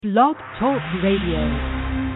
Blog Talk Radio.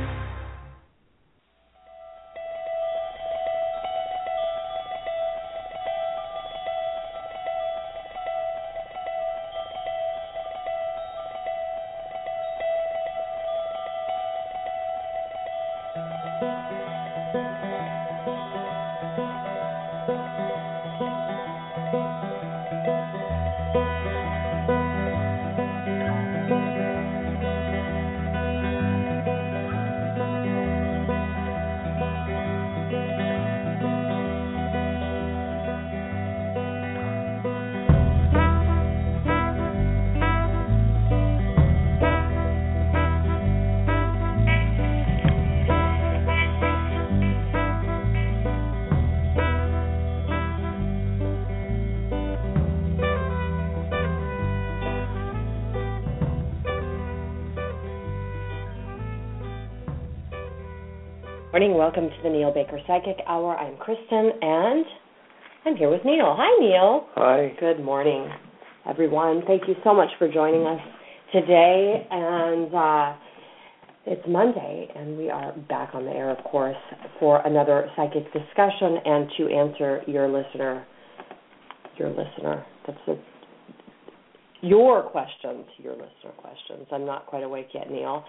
Morning, welcome to the Neil Baker Psychic Hour. I'm Kristen, and I'm here with Neil. Hi, Neil. Hi. Good morning, everyone. Thank you so much for joining us today. And it's Monday, and we are back on the air, of course, for another psychic discussion and to answer your listener questions. I'm not quite awake yet, Neil.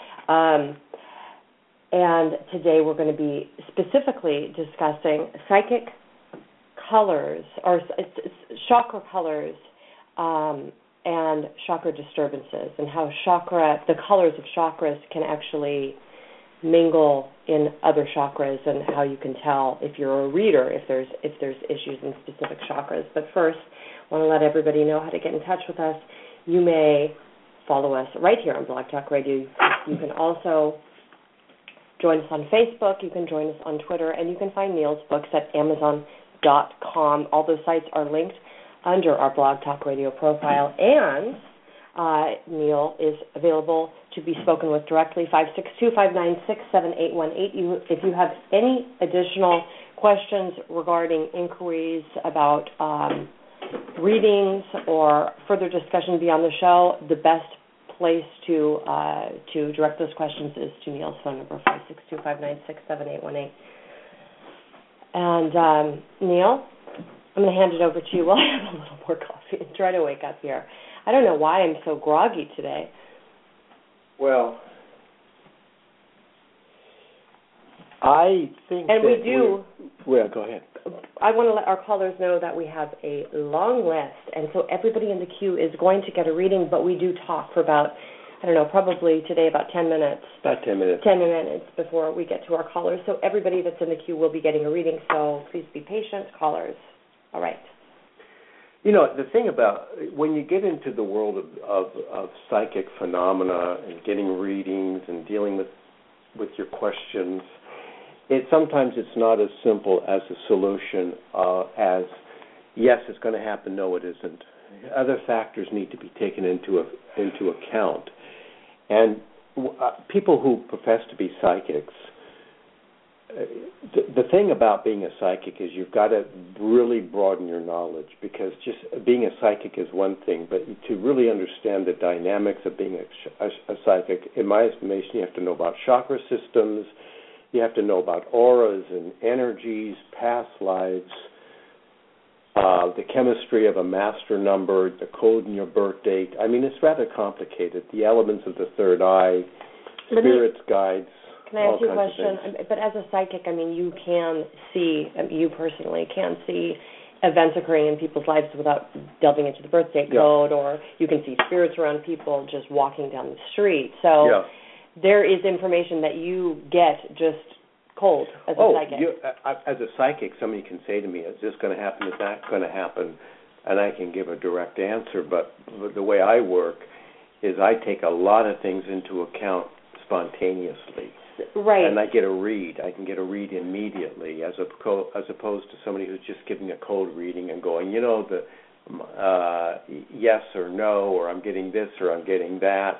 And today we're going to be specifically discussing psychic colors, or chakra colors, and chakra disturbances, and how the colors of chakras can actually mingle in other chakras, and how you can tell if you're a reader if there's issues in specific chakras. But first, I want to let everybody know how to get in touch with us. You may follow us right here on Blog Talk Radio. You can also join us on Facebook, you can join us on Twitter, and you can find Neil's books at Amazon.com. All those sites are linked under our Blog Talk Radio profile, and Neil is available to be spoken with directly, 562-596-7818. If you have any additional questions regarding inquiries about readings or further discussion beyond the show, the best place to direct those questions is to Neil's phone number, 562-596-7818. And Neil, I'm going to hand it over to you while I have a little more coffee and try to wake up here. I don't know why I'm so groggy today. Well, I think and that we do. Well, go ahead. I want to let our callers know that we have a long list, and so everybody in the queue is going to get a reading, but we do talk for about, probably today about 10 minutes. About 10 minutes. 10 minutes before we get to our callers. So everybody that's in the queue will be getting a reading, so please be patient, callers. All right. You know, the thing about when you get into the world of psychic phenomena and getting readings and dealing with your questions, sometimes it's not as simple as a solution as, yes, it's going to happen, no, it isn't. Other factors need to be taken into account. And people who profess to be psychics, the thing about being a psychic is you've got to really broaden your knowledge, because just being a psychic is one thing, but to really understand the dynamics of being a psychic, in my estimation, you have to know about chakra systems. You have to know about auras and energies, past lives, the chemistry of a master number, the code in your birth date. I mean, it's rather complicated. The elements of the third eye, spirits, guides. Can I ask you a question? But as a psychic, you can see, you personally can see events occurring in people's lives without delving into the birth date code, or you can see spirits around people just walking down the street. So there is information that you get just cold as a psychic. As a psychic, somebody can say to me, is this going to happen, is that going to happen? And I can give a direct answer. But the way I work is I take a lot of things into account spontaneously. Right. And I get a read. I can get a read immediately, as opposed to somebody who's just giving a cold reading and going, yes or no, or I'm getting this or I'm getting that.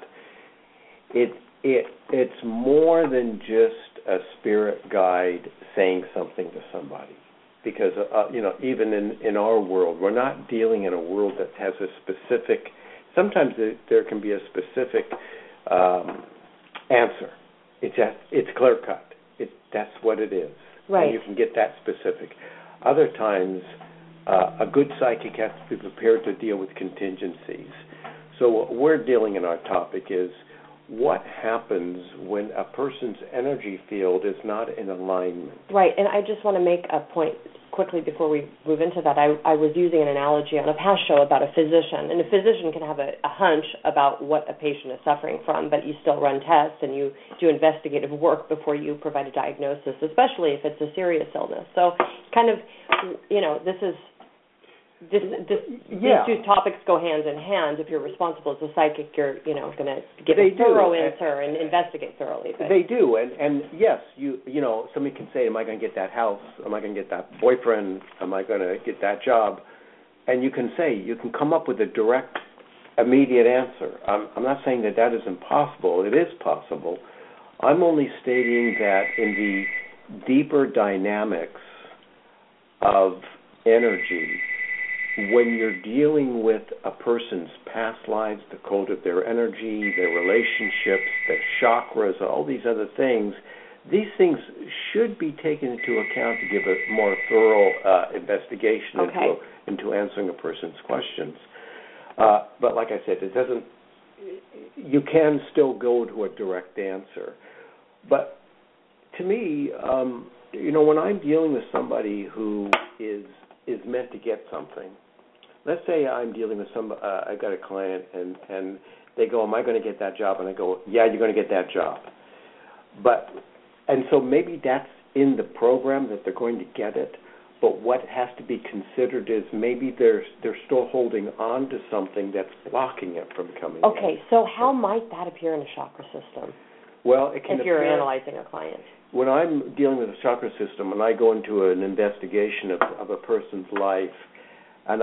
It's more than just a spirit guide saying something to somebody, because even in our world, we're not dealing in a world that has a specific. Sometimes there can be a specific answer. It's clear cut. That's what it is. Right. And you can get that specific. Other times, a good psychic has to be prepared to deal with contingencies. So what we're dealing in our topic is what happens when a person's energy field is not in alignment. Right, and I just want to make a point quickly before we move into that. I was using an analogy on a past show about a physician, and a physician can have a hunch about what a patient is suffering from, but you still run tests and you do investigative work before you provide a diagnosis, especially if it's a serious illness. So kind of, these two topics go hand in hand. If you're responsible as a psychic, you're going to give a thorough answer and investigate thoroughly. But. They do, and yes, you know, somebody can say, "Am I going to get that house? Am I going to get that boyfriend? Am I going to get that job?" And you can come up with a direct, immediate answer. I'm not saying that isn't possible. It is possible. I'm only stating that in the deeper dynamics of energy, when you're dealing with a person's past lives, the code of their energy, their relationships, their chakras, all these other things, these things should be taken into account to give a more thorough investigation into answering a person's questions. But like I said, you can still go to a direct answer. But to me, when I'm dealing with somebody who is meant to get something, let's say I'm dealing with I've got a client and they go, "Am I going to get that job?" And I go, "Yeah, you're going to get that job." And so maybe that's in the program that they're going to get it, but what has to be considered is maybe they're still holding on to something that's blocking it from coming in. Okay, so how might that appear in a chakra system? Well, it can if you're analyzing a client. When I'm dealing with a chakra system and I go into an investigation of a person's life, and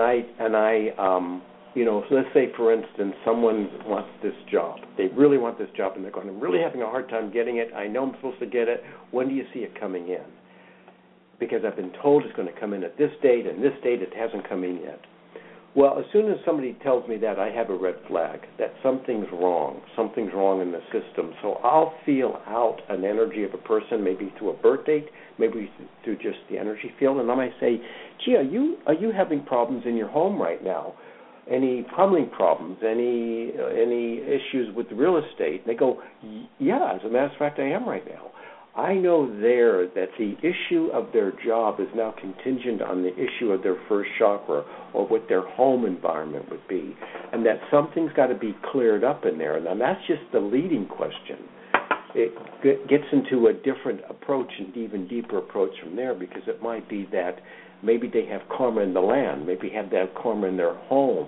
so let's say, for instance, someone wants this job. They really want this job, and they're going, "I'm really having a hard time getting it. I know I'm supposed to get it. When do you see it coming in? Because I've been told it's going to come in at this date, and this date it hasn't come in yet." Well, as soon as somebody tells me that, I have a red flag that something's wrong. Something's wrong in the system. So I'll feel out an energy of a person, maybe through a birth date, maybe through just the energy field, and I might say, "Gee, are you having problems in your home right now? Any plumbing problems? Any issues with real estate?" And they go, "Yeah, as a matter of fact, I am right now." I know there that the issue of their job is now contingent on the issue of their first chakra or what their home environment would be, and that something's got to be cleared up in there. And that's just the leading question. It gets into a different approach, and even deeper approach from there, because it might be that maybe they have karma in the land, maybe have that karma in their home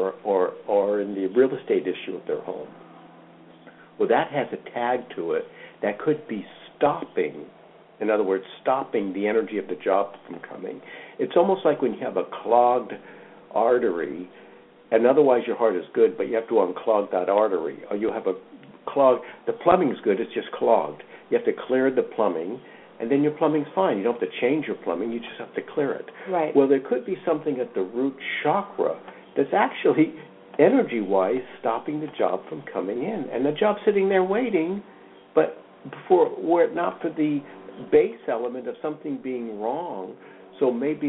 or in the real estate issue of their home. Well, that has a tag to it that could be stopping, in other words, stopping the energy of the job from coming. It's almost like when you have a clogged artery, and otherwise your heart is good, but you have to unclog that artery, or you have a clog. The plumbing's good, it's just clogged. You have to clear the plumbing, and then your plumbing's fine. You don't have to change your plumbing, you just have to clear it. Right. Well, there could be something at the root chakra that's actually, energy-wise, stopping the job from coming in. And the job's sitting there waiting, but were it not for the base element of something being wrong. So maybe,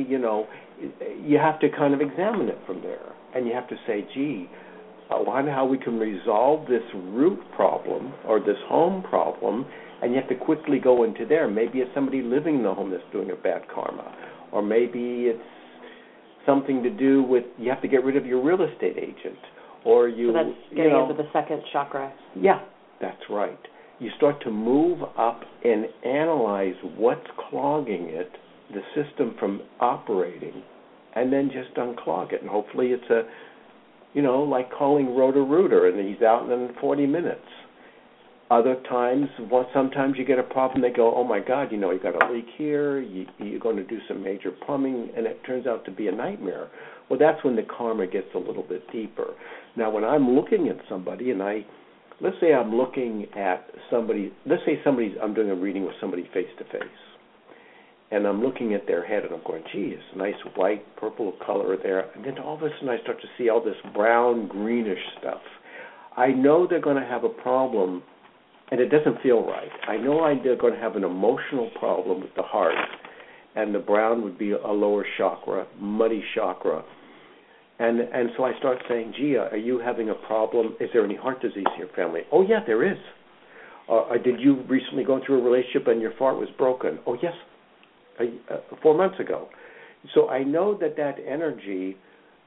you have to kind of examine it from there. And you have to say, "Gee, I wonder how we can resolve this root problem or this home problem." And you have to quickly go into there. Maybe it's somebody living in the home that's doing a bad karma. Or maybe it's something to do with, you have to get rid of your real estate agent. Or so that's getting into the second chakra. Yeah, that's right. You start to move up and analyze what's clogging it, the system from operating, and then just unclog it. And hopefully it's like calling Roto-Rooter, and he's out in 40 minutes. Other times, sometimes you get a problem, they go, "Oh my God, you got a leak here, you're going to do some major plumbing," and it turns out to be a nightmare. Well, that's when the karma gets a little bit deeper. Now, when I'm looking at somebody, and let's say I'm looking at somebody, I'm doing a reading with somebody face-to-face, and I'm looking at their head, and I'm going, "Gee, it's a nice white, purple color there," and then all of a sudden I start to see all this brown, greenish stuff. I know they're going to have a problem and it doesn't feel right. I know I'm going to have an emotional problem with the heart, and the brown would be a lower chakra, muddy chakra. And so I start saying, gee, are you having a problem? Is there any heart disease in your family? Oh, yeah, there is. Did you recently go through a relationship and your heart was broken? Oh, yes, 4 months ago. So I know that energy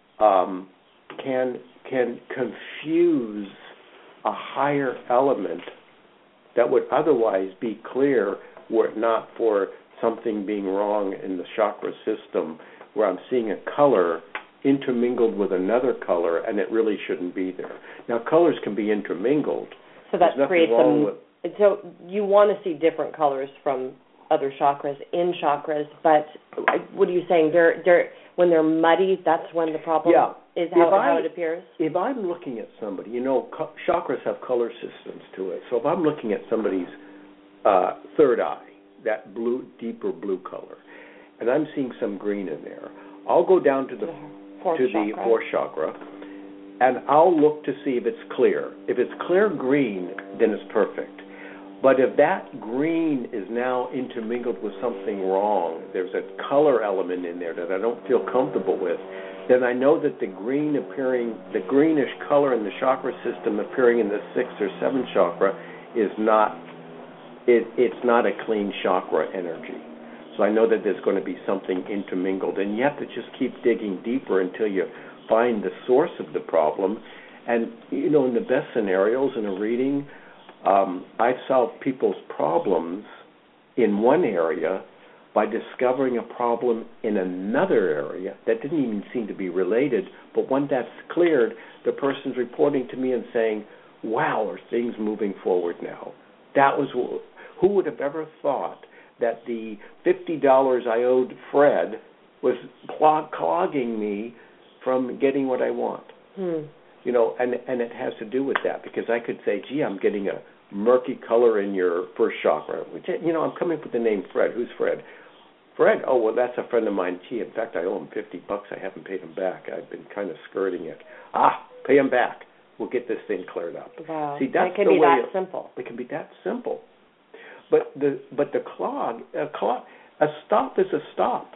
can confuse a higher element that would otherwise be clear were it not for something being wrong in the chakra system, where I'm seeing a color intermingled with another color, and it really shouldn't be there. Now, colors can be intermingled. So that creates so you want to see different colors from other chakras in chakras, but what are you saying? They're when they're muddy, that's when the problem is how it appears? If I'm looking at somebody, chakras have color systems to it. So if I'm looking at somebody's third eye, that blue, deeper blue color, and I'm seeing some green in there, I'll go down to the fourth chakra, and I'll look to see if it's clear. If it's clear green, then it's perfect. But if that green is now intermingled with something wrong, there's a color element in there that I don't feel comfortable with, then I know that the greenish color in the chakra system appearing in the 6th or 7th chakra is not, it's not a clean chakra energy. So I know that there's going to be something intermingled. And you have to just keep digging deeper until you find the source of the problem. And, in the best scenarios in a reading, I've solved people's problems in one area by discovering a problem in another area that didn't even seem to be related, but when that's cleared, the person's reporting to me and saying, wow, are things moving forward now? Who would have ever thought that the $50 I owed Fred was clogging me from getting what I want? And it has to do with that, because I could say, gee, I'm getting a murky color in your first chakra, which, I'm coming up with the name Fred. Who's Fred? Fred, oh, well, that's a friend of mine. Gee, in fact, I owe him $50. I haven't paid him back. I've been kind of skirting it. Pay him back. We'll get this thing cleared up. Wow. See, that's it can be that simple. It can be that simple. But the clog, a stop is a stop,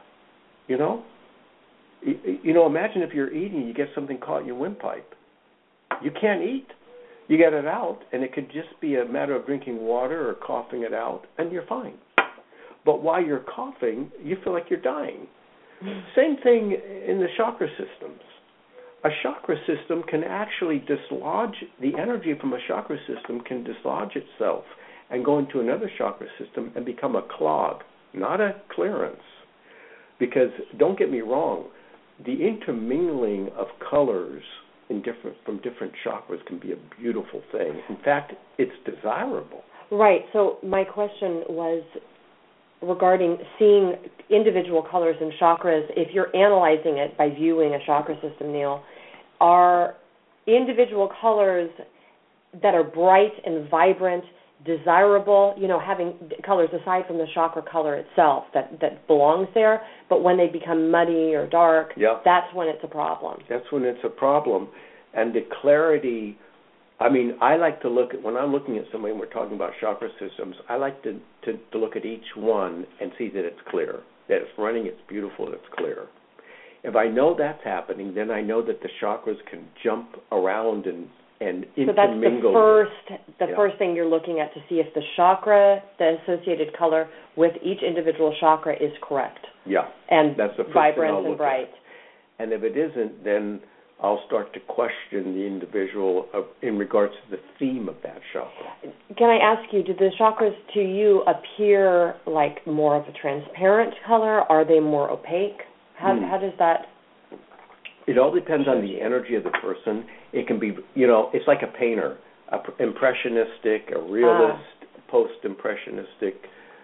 Imagine if you're eating, you get something caught in your windpipe. You can't eat. You get it out, and it could just be a matter of drinking water or coughing it out, and you're fine. But while you're coughing, you feel like you're dying. Same thing in the chakra systems. A chakra system can actually dislodge, the energy from a chakra system can dislodge itself and go into another chakra system and become a clog, not a clearance. Because, don't get me wrong, the intermingling of colors from different chakras can be a beautiful thing. In fact, it's desirable. Right. So my question was regarding seeing individual colors in chakras. If you're analyzing it by viewing a chakra system, Neil, are individual colors that are bright and vibrant desirable, having colors aside from the chakra color itself that belongs there, but when they become muddy or dark, that's when it's a problem. That's when it's a problem. And the clarity, I like to look at, when I'm looking at somebody and we're talking about chakra systems, I like to look at each one and see that it's clear, that it's running, it's beautiful, it's clear. If I know that's happening, then I know that the chakras can jump around and intermingle. So that's the first thing you're looking at to see if the chakra, the associated color with each individual chakra is correct. Yeah. And that's the first vibrant and bright. And if it isn't, then I'll start to question the individual in regards to the theme of that chakra. Can I ask you, do the chakras to you appear like more of a transparent color? Are they more opaque? How does that... It all depends on the energy of the person. It can be, it's like a painter, impressionistic, a realist, post-impressionistic.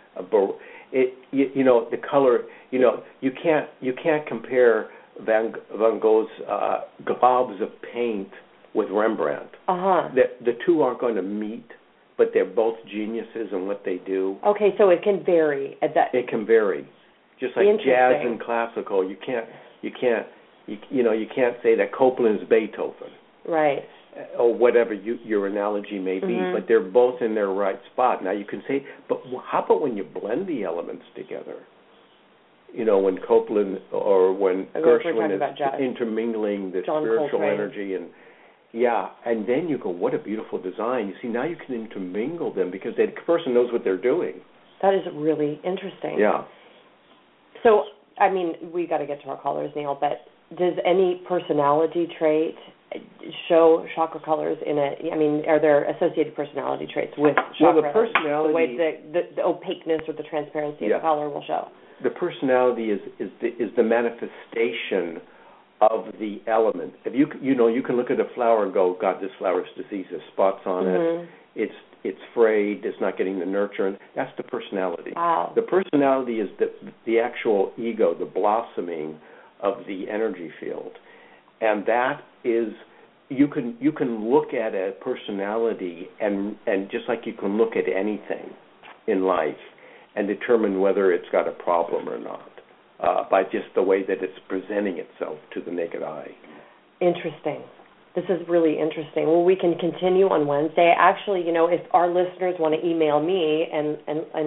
The color. You can't compare Van Gogh's globs of paint with Rembrandt. The two aren't going to meet, but they're both geniuses in what they do. Okay, so it can vary. It can vary, just like jazz and classical. You can't say that Copland's Beethoven. Right. or whatever your analogy may be, but they're both in their right spot. Now you can say, but how about when you blend the elements together? You know, when Copeland or when Gershwin is intermingling the spiritual energy and then you go, what a beautiful design. You see, now you can intermingle them because the person knows what they're doing. That is really interesting. Yeah. So, I mean, we got to get to our callers, Neil, but does any personality trait show chakra colors are there associated personality traits with chakra? Well, the personality... The way the opaqueness or the transparency of the color will show. The personality is the manifestation of the element. If you can look at a flower and go, God, this flower is diseased. There's spots on it. It's frayed. It's not getting the nurture. And that's the personality. Wow. The personality is the actual ego, the blossoming of the energy field, and that is you can look at a personality and just like you can look at anything in life and determine whether it's got a problem or not by just the way that it's presenting itself to the naked eye. Interesting. This is really interesting. Well, we can continue on Wednesday. Actually, if our listeners want to email me and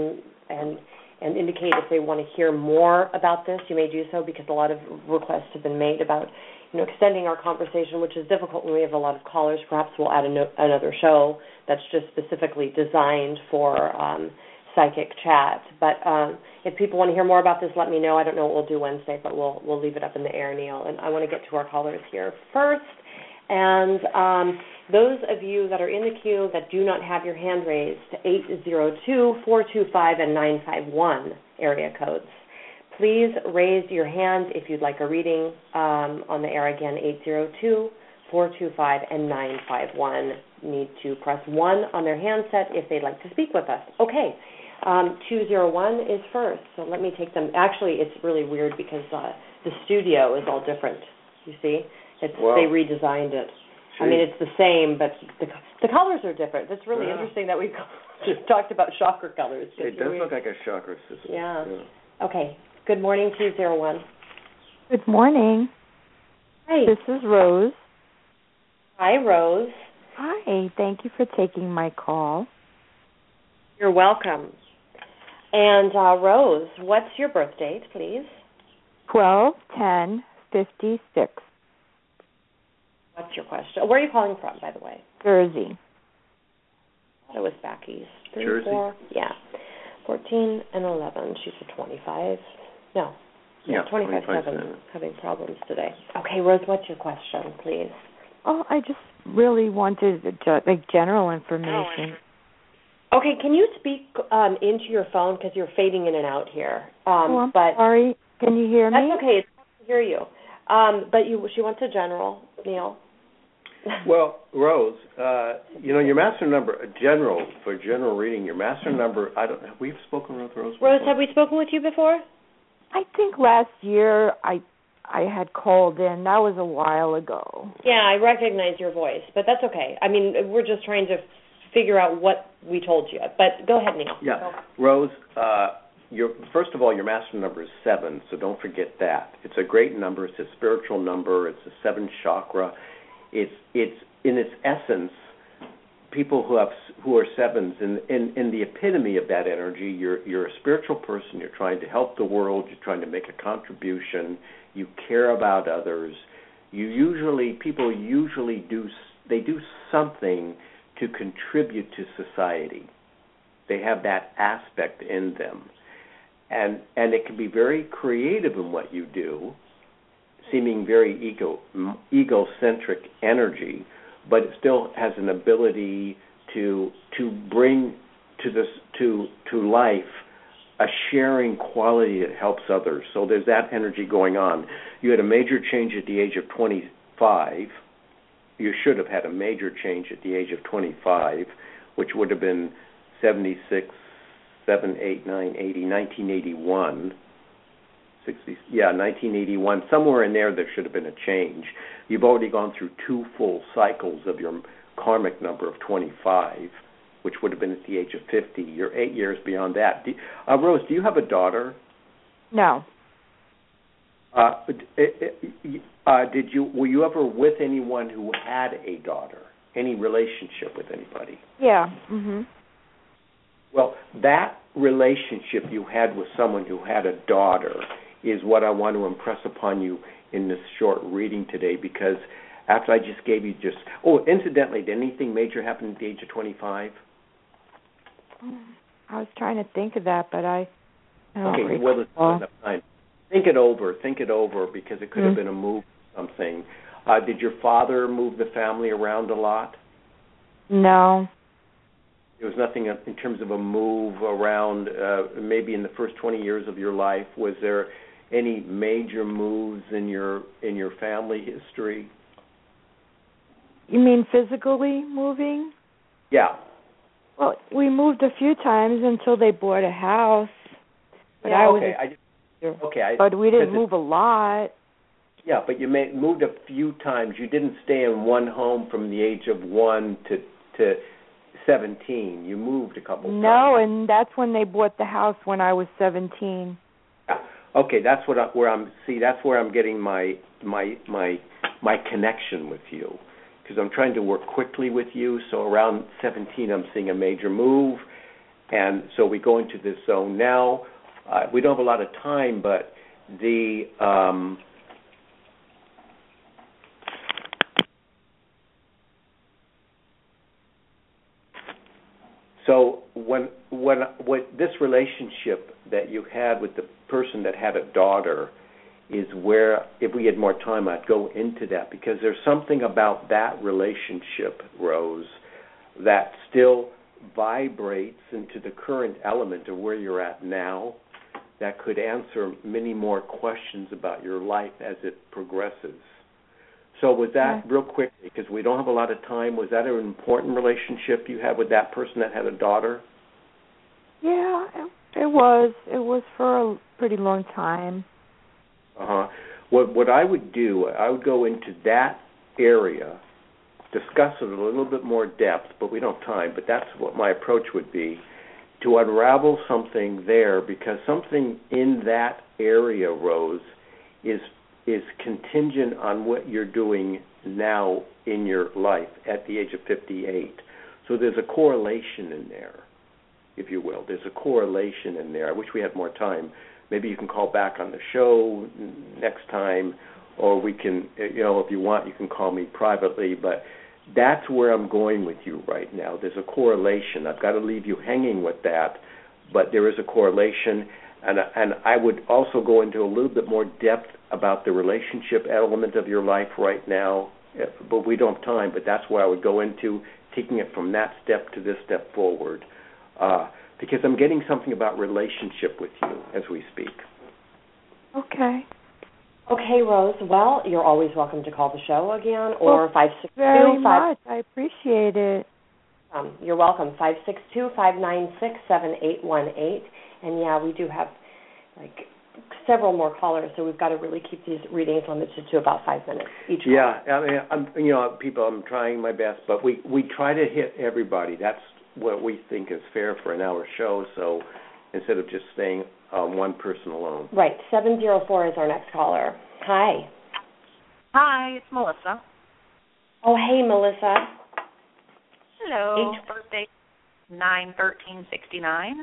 indicate if they want to hear more about this, you may do so, because a lot of requests have been made about extending our conversation, which is difficult when we have a lot of callers. Perhaps we'll add another show that's just specifically designed for psychic chat. But if people want to hear more about this, let me know. I don't know what we'll do Wednesday, but we'll leave it up in the air, Neil. And I want to get to our callers here first. And those of you that are in the queue that do not have your hand raised, 802-425 and 951 area codes. Please raise your hand if you'd like a reading on the air again, 802-425 and 951. Need to press 1 on their handset if they'd like to speak with us. Okay, 201 is first, so let me take them. Actually, it's really weird because the studio is all different, you see. They redesigned it. I mean, it's the same, but the colors are different. It's really interesting that we just talked about chakra colors. It does look like a chakra system. Yeah. Okay. Good morning, 201. Good morning. Hi. This is Rose. Hi, Rose. Hi. Thank you for taking my call. You're welcome. And Rose, what's your birth date, please? 12/10/56. What's your question? Where are you calling from, by the way? Jersey. I thought it was back east. 3, Jersey? 4, yeah. 14 and 11. She said 25. No. Yeah, 25/7. Having problems today. Okay, Rose, what's your question, please? Oh, I just really wanted general information. Okay, can you speak into your phone, because you're fading in and out here? I'm sorry. Can you hear me? That's okay. It's hard to hear you. But she wants a general, Neil. Well, Rose, your master number, for general reading, your master number, have we spoken with Rose before? Rose, have we spoken with you before? I think last year I had called in. That was a while ago. Yeah, I recognize your voice, but that's okay. I mean, we're just trying to figure out what we told you. But go ahead, Neil. Yeah. Rose, first of all, your master number is 7, so don't forget that. It's a great number. It's a spiritual number. It's a 7th chakra. It's in its essence, people who are 7s, in the epitome of that energy, you're a spiritual person. You're trying to help the world. You're trying to make a contribution. You care about others. People usually do something to contribute to society. They have that aspect in them. And it can be very creative in what you do, seeming very egocentric energy, but it still has an ability to bring to life a sharing quality that helps others. So there's that energy going on. You had a major change at the age of 25. You should have had a major change at the age of 25, which would have been 76, 7, 8, 9, 80, 1981. 1981. Somewhere in there should have been a change. You've already gone through 2 full cycles of your karmic number of 25, which would have been at the age of 50. You're 8 years beyond that. Rose, do you have a daughter? No. Were you ever with anyone who had a daughter? any relationship with anybody? Yeah. Mhm. Well, that relationship you had with someone who had a daughter is what I want to impress upon you in this short reading today, because after I just gave you incidentally, did anything major happen at the age of 25? I was trying to think of that, but I don't Okay, recall. well, there's not enough time. Think it over, because it could have been a move or something. Did your father move the family around a lot? No. There was nothing in terms of a move around, maybe in the first 20 years of your life. Was there any major moves in your family history? You mean physically moving? Yeah. Well, we moved a few times until they bought a house. But but we didn't move a lot. Yeah, but you moved a few times. You didn't stay in one home from the age of 1 to 17. You moved a couple times. No, and that's when they bought the house when I was 17. Yeah. Okay, that's where I'm getting my connection with you, because I'm trying to work quickly with you. So around 17, I'm seeing a major move, and so we go into this zone now. We don't have a lot of time, but the so what this relationship that you had with the person that had a daughter is where, if we had more time, I'd go into that, because there's something about that relationship, Rose, that still vibrates into the current element of where you're at now, that could answer many more questions about your life as it progresses. So was that, real quickly, because we don't have a lot of time, was that an important relationship you had with that person that had a daughter? Yeah, it was. It was for a pretty long time. Uh-huh. What I would do, I would go into that area, discuss it a little bit more depth, but we don't have time, but that's what my approach would be, to unravel something there, because something in that area, Rose, is contingent on what you're doing now in your life at the age of 58. So there's a correlation in there, if you will. There's a correlation in there. I wish we had more time. Maybe you can call back on the show next time, or we can, if you want, you can call me privately, but that's where I'm going with you right now. There's a correlation. I've got to leave you hanging with that, but there is a correlation, and I would also go into a little bit more depth about the relationship element of your life right now, but we don't have time, but that's where I would go into, taking it from that step to this step forward, because I'm getting something about relationship with you as we speak. Okay. Okay, Rose. Well, you're always welcome to call the show again, or 562. Very much. I appreciate it. You're welcome. 562-596-7818. And yeah, we do have several more callers, so we've got to really keep these readings limited to about 5 minutes each. Yeah, I mean, I'm trying my best, but we try to hit everybody. That's what we think is fair for an hour show. So instead of just staying one person alone. Right. 704 is our next caller. Hi. Hi, it's Melissa. Oh, hey, Melissa. Hello. Birthday 9/13/69.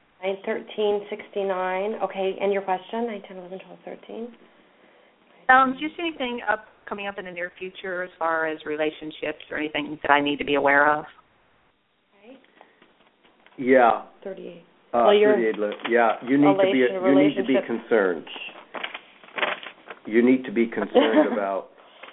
9/13/69. Okay, and your question? 9, 10, 11, 12, 13. Do you see anything coming up in the near future as far as relationships or anything that I need to be aware of? Okay. Yeah. 38. Well, 38. Yeah, you need to be concerned. You need to be concerned about.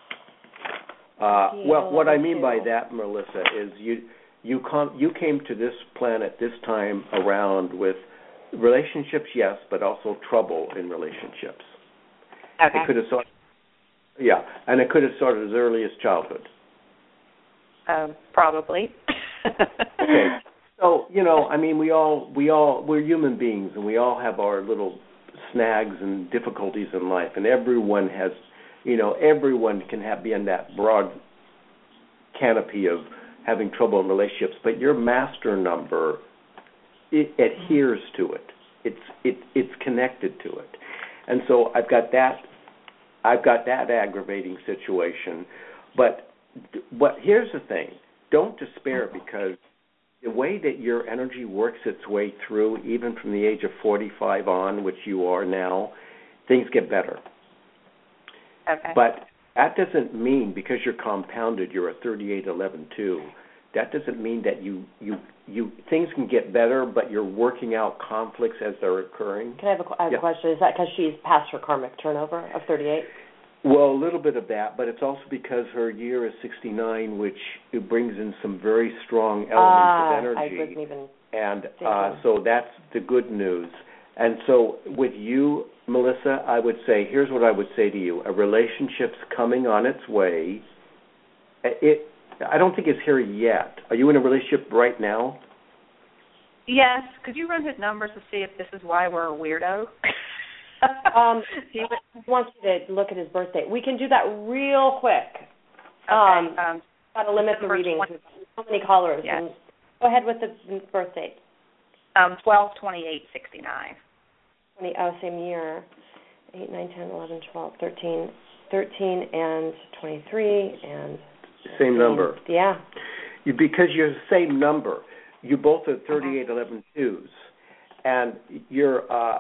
Well, what I mean by that, Melissa, is you came to this planet this time around with relationships, yes, but also trouble in relationships. Okay. It could have and it could have started as early as childhood. Probably. Okay. So, I mean, we're human beings, and we all have our little snags and difficulties in life, and everyone has, everyone can be in that broad canopy of having trouble in relationships, but your master number, it adheres to it. It's connected to it. And so I've got that aggravating situation, but here's the thing. don't despair, because the way that your energy works its way through, even from the age of 45 on, which you are now, things get better. Okay. But that doesn't mean, because you're compounded, you're a 38-11-2, that doesn't mean that you things can get better, but you're working out conflicts as they're occurring. Can I have a question? Is that because she's past her karmic turnover of 38? Well, a little bit of that, but it's also because her year is 69, which it brings in some very strong elements of energy. I wasn't even and so that's the good news. And so with you, Melissa, I would say, here's what I would say to you. A relationship's coming on its way. I don't think it's here yet. Are you in a relationship right now? Yes. Could you run his numbers to see if this is why we're a weirdo? He wants you to look at his birth date. We can do that real quick. Okay. Got to limit the readings. So many callers. Yes. And go ahead with the birth date. 12/28/69. Same year. 8, 9, 10, 11, 12, 13, 13, and 23, and same number. Yeah. Because you're the same number. You both are 38-11-2s. And your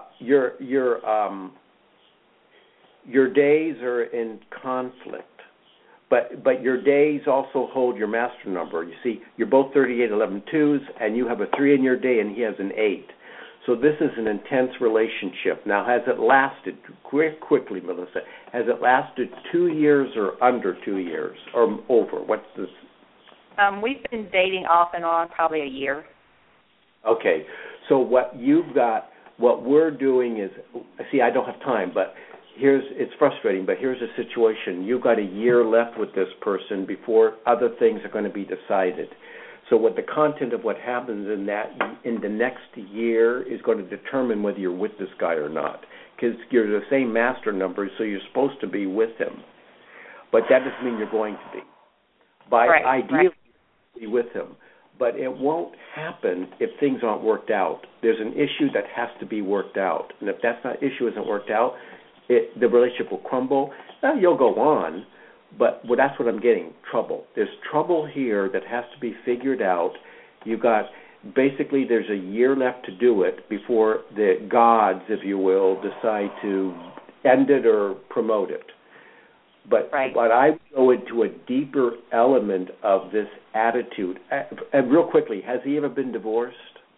days are in conflict, but your days also hold your master number. You see, you're both 38-11-2s, and you have a 3 in your day, and he has an 8. So this is an intense relationship. Now, has it lasted, quickly, Melissa, has it lasted 2 years or under 2 years, or over? What's this? We've been dating off and on probably a year. Okay, so what we're doing is, see, I don't have time, but it's frustrating, but here's a situation. You've got a year left with this person before other things are going to be decided. So what the content of what happens in the next year is going to determine whether you're with this guy or not, because you're the same master number, so you're supposed to be with him. But that doesn't mean you're going to be. Ideally, be with him. But it won't happen if things aren't worked out. There's an issue that has to be worked out. And if that issue isn't worked out, the relationship will crumble. You'll go on, but that's what I'm getting, trouble. There's trouble here that has to be figured out. Basically, there's a year left to do it before the gods, if you will, decide to end it or promote it. But I go into a deeper element of this attitude. And real quickly, has he ever been divorced?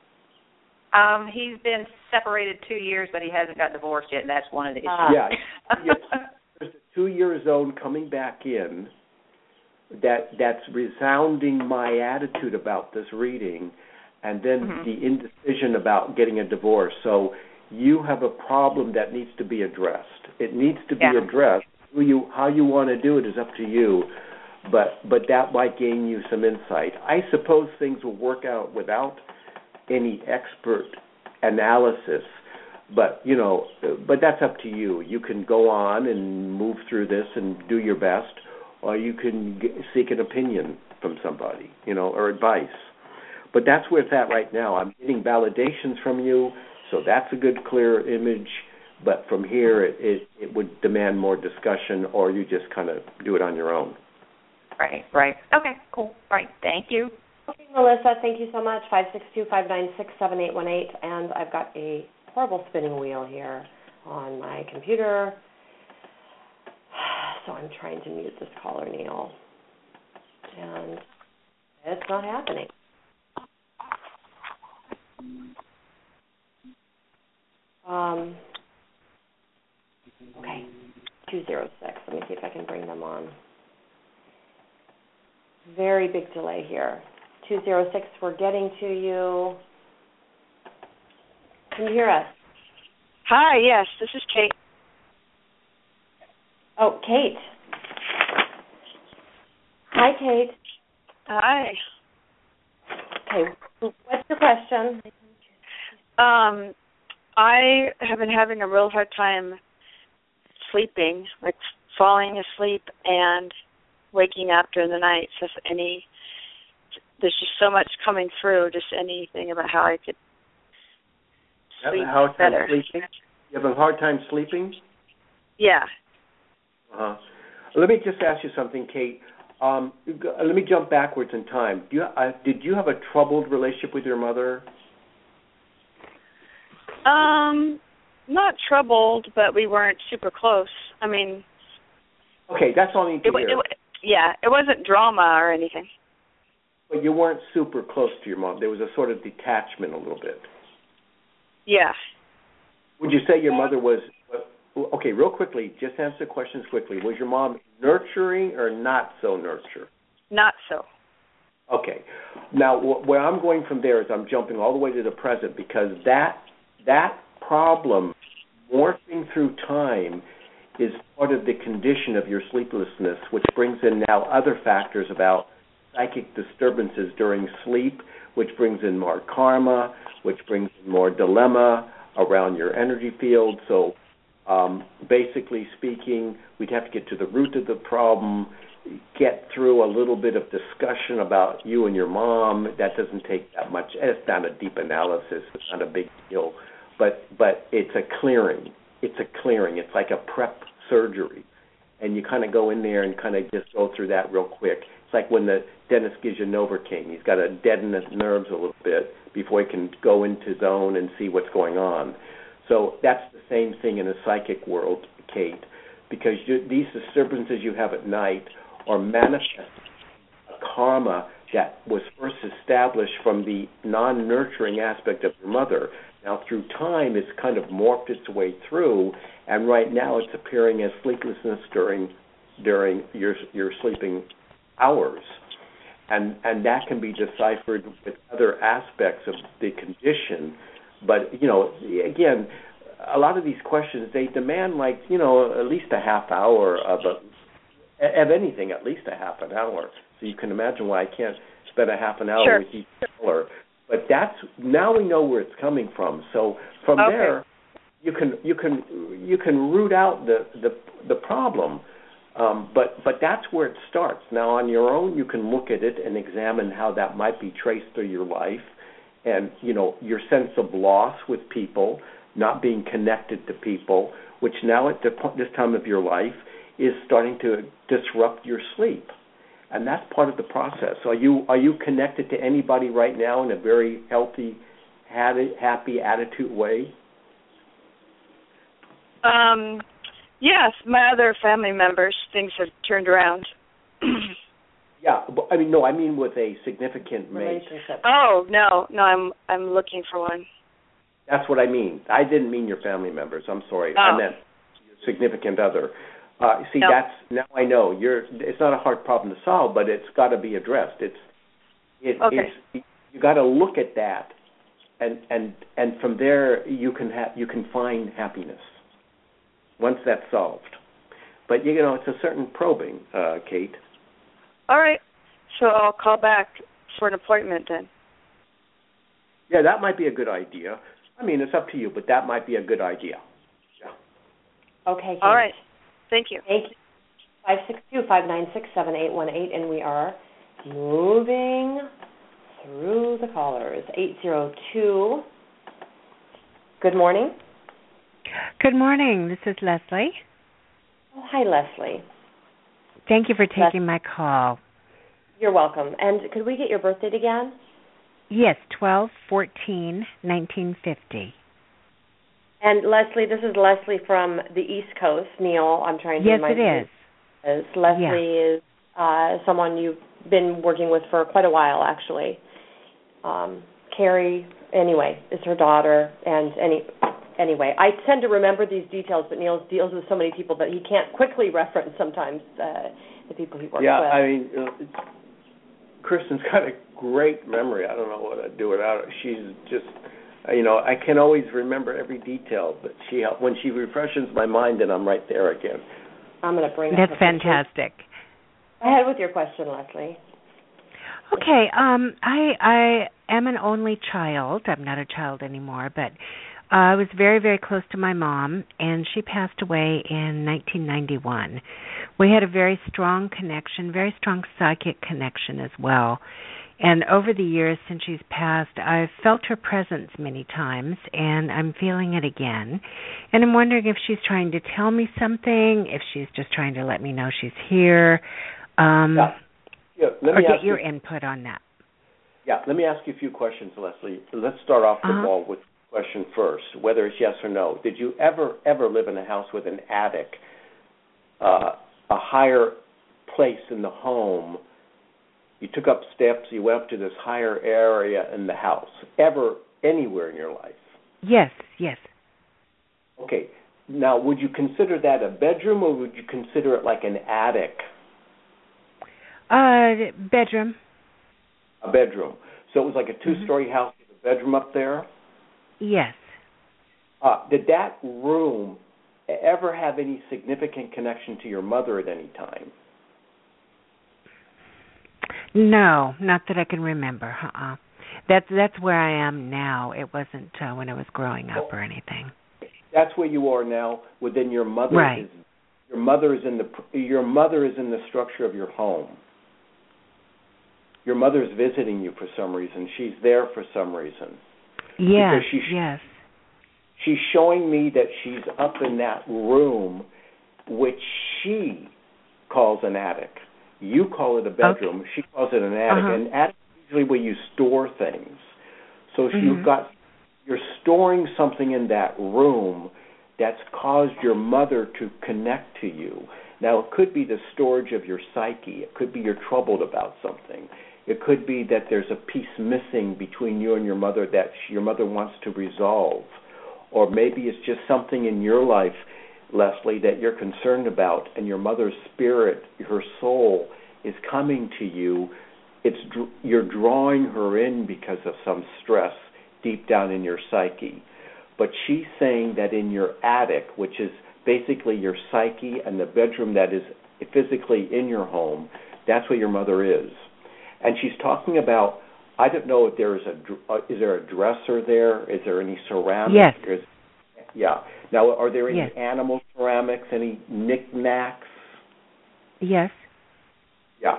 He's been separated 2 years, but he hasn't got divorced yet, and that's one of the issues. There's a 2-year zone coming back in that's resounding my attitude about this reading, and then the indecision about getting a divorce. So you have a problem that needs to be addressed. It needs to be addressed. How you want to do it is up to you, but that might gain you some insight. I suppose things will work out without any expert analysis, but that's up to you. You can go on and move through this and do your best, or you can seek an opinion from somebody, or advice. But that's where it's at right now. I'm getting validations from you, so that's a good, clear image. But from here, it would demand more discussion, or you just kind of do it on your own. Right. Okay, cool. All right, thank you. Okay, Melissa, thank you so much. 562-596-7818, and I've got a horrible spinning wheel here on my computer. So I'm trying to mute this caller, Neil. And it's not happening. Okay, 206. Let me see if I can bring them on. Very big delay here. 206, we're getting to you. Can you hear us? Hi, yes, this is Kate. Oh, Kate. Hi, Kate. Hi. Okay, what's your question? I have been having a real hard time sleeping, like falling asleep and waking up during the night. So there's just so much coming through, just anything about how I could sleep better. Sleeping? You have a hard time sleeping? Yeah. Let me just ask you something, Kate. Let me jump backwards in time. Did you have a troubled relationship with your mother? Not troubled, but we weren't super close. I mean... Okay, that's all I need to hear. It wasn't drama or anything. But you weren't super close to your mom. There was a sort of detachment a little bit. Yeah. Would you say your mother was... Okay, real quickly, just answer questions quickly. Was your mom nurturing or not so nurturing? Not so. Okay. Now, where I'm going from there is I'm jumping all the way to the present, because that problem morphing through time is part of the condition of your sleeplessness, which brings in now other factors about psychic disturbances during sleep, which brings in more karma, which brings in more dilemma around your energy field. So basically speaking, we'd have to get to the root of the problem, get through a little bit of discussion about you and your mom. That doesn't take that much. It's not a deep analysis. It's not a big deal. But it's a clearing. It's a clearing. It's like a prep surgery. And you kind of go in there and kind of just go through that real quick. It's like when the dentist gives you Novocaine. He's got to deaden his nerves a little bit before he can go into zone and see what's going on. So that's the same thing in the psychic world, Kate, because these disturbances you have at night are manifesting a karma that was first established from the non-nurturing aspect of your mother. Now, through time, it's kind of morphed its way through, and right now it's appearing as sleeplessness during your sleeping hours. And that can be deciphered with other aspects of the condition. But, again, a lot of these questions, they demand at least a half hour of anything, at least a half an hour. So you can imagine why I can't spend a half an hour with each caller. But now we know where it's coming from. So from there, you can root out the problem. But that's where it starts. Now on your own, you can look at it and examine how that might be traced through your life, and your sense of loss with people, not being connected to people, which now at this time of your life is starting to disrupt your sleep. And that's part of the process. Are you connected to anybody right now in a very healthy, happy attitude way? Yes, my other family members, things have turned around. Yeah, I mean with a significant mate. Oh, no, I'm looking for one. That's what I mean. I didn't mean your family members. I'm sorry. Oh. I meant your significant other. See, no. That's now I know. It's not a hard problem to solve, but it's got to be addressed. You got to look at that, and from there you can find happiness once that's solved. But it's a certain probing, Kate. All right, so I'll call back for an appointment then. Yeah, that might be a good idea. I mean, it's up to you, but that might be a good idea. Yeah. Okay, Kate. All right. Thank you. Thank you. 562-596-7818, and we are moving through the callers. 802. Good morning. Good morning. This is Leslie. Oh, hi, Leslie. Thank you for taking my call. You're welcome. And could we get your birth date again? Yes, 12/14/1950. And Leslie, this is Leslie from the East Coast. Neil, I'm trying to remind you. Yes, it is. Leslie is someone you've been working with for quite a while, actually. Carrie, anyway, is her daughter. And anyway, I tend to remember these details, but Neil deals with so many people that he can't quickly reference sometimes the people he works with. Yeah, I mean, Kristen's got a great memory. I don't know what I'd do without her. She's just... I can always remember every detail, but when she refreshes my mind, then I'm right there again. I'm going to bring up That's fantastic. Go ahead with your question, Leslie. Okay, I am an only child. I'm not a child anymore, but I was very, very close to my mom, and she passed away in 1991. We had a very strong connection, very strong psychic connection as well. And over the years since she's passed, I've felt her presence many times, and I'm feeling it again. And I'm wondering if she's trying to tell me something, if she's just trying to let me know she's here. get your input on that. Yeah, let me ask you a few questions, Leslie. Let's start off the ball with the question first, whether it's yes or no. Did you ever live in a house with an attic, a higher place in the home? You took up steps, you went up to this higher area in the house, ever, anywhere in your life? Yes. Okay. Now, would you consider that a bedroom, or would you consider it like an attic? Bedroom. A bedroom. So it was like a two-story house with a bedroom up there? Yes. Did that room ever have any significant connection to your mother at any time? No, not that I can remember. That's where I am now. It wasn't when I was growing up or anything. That's where you are now. Within your mother, right? Your mother is in the structure of your home. Your mother's visiting you for some reason. She's there for some reason. Yes. Yes. She's showing me that she's up in that room, which she calls an attic. You call it a bedroom. Okay. She calls it an attic. And attic is usually where you store things. So you're storing something in that room that's caused your mother to connect to you. Now, it could be the storage of your psyche. It could be you're troubled about something. It could be that there's a piece missing between you and your mother that your mother wants to resolve. Or maybe it's just something in your life, Leslie, that you're concerned about, and your mother's spirit, her soul, is coming to you. You're drawing her in because of some stress deep down in your psyche. But she's saying that in your attic, which is basically your psyche and the bedroom that is physically in your home, that's where your mother is. And she's talking about, I don't know if is there a dresser there? Is there any ceramics? Yes. Yeah. Now, are there any animal ceramics, any knickknacks? Yes. Yeah.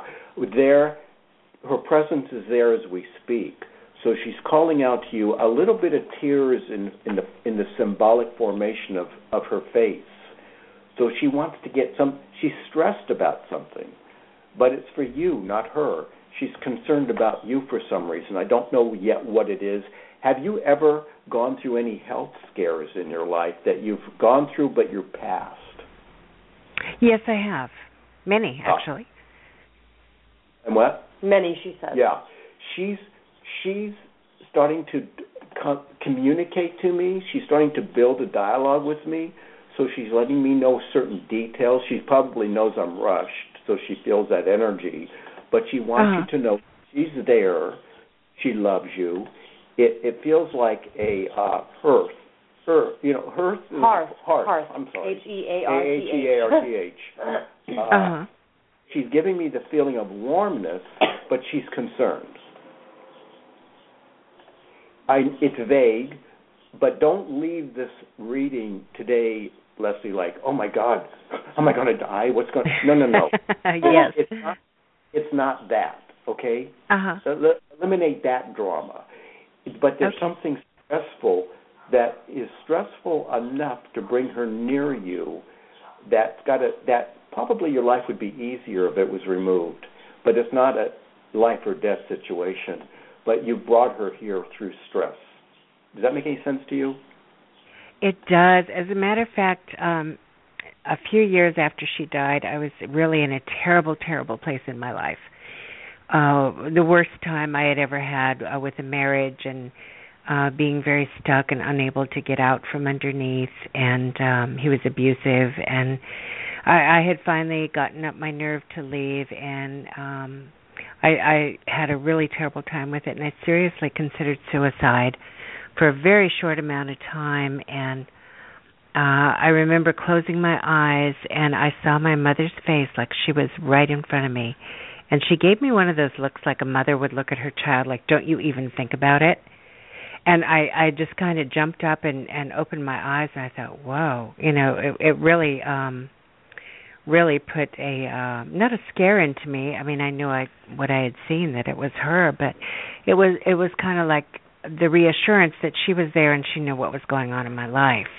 Her presence is there as we speak. So she's calling out to you, a little bit of tears in the symbolic formation of her face. So she wants to get she's stressed about something, but it's for you, not her. She's concerned about you for some reason. I don't know yet what it is. Have you ever gone through any health scares in your life that you've gone through but you're past? Yes, I have. Many, actually. And what? Many, she said. Yeah. She's starting to communicate to me. She's starting to build a dialogue with me. So she's letting me know certain details. She probably knows I'm rushed, so she feels that energy. But she wants you to know she's there. She loves you. It feels like a hearth. Hearth. I'm sorry. Hearth. Hearth. She's giving me the feeling of warmness, but she's concerned. It's vague, but don't leave this reading today, Leslie, like, oh my God, am I going to die? What's going? No. Yes. It's not that. Okay. So eliminate that drama. But there's something stressful that is stressful enough to bring her near you. That probably your life would be easier if it was removed. But it's not a life or death situation. But you brought her here through stress. Does that make any sense to you? It does. As a matter of fact, a few years after she died, I was really in a terrible, terrible place in my life. The worst time I had ever had with a marriage, and being very stuck and unable to get out from underneath, and he was abusive, and I had finally gotten up my nerve to leave, and I had a really terrible time with it, and I seriously considered suicide for a very short amount of time. And I remember closing my eyes, and I saw my mother's face like she was right in front of me. And she gave me one of those looks like a mother would look at her child, like, don't you even think about it? And I just kind of jumped up and opened my eyes, and I thought, whoa, it really really put not a scare into me. I mean, I knew what I had seen, that it was her, but it was kind of like the reassurance that she was there and she knew what was going on in my life.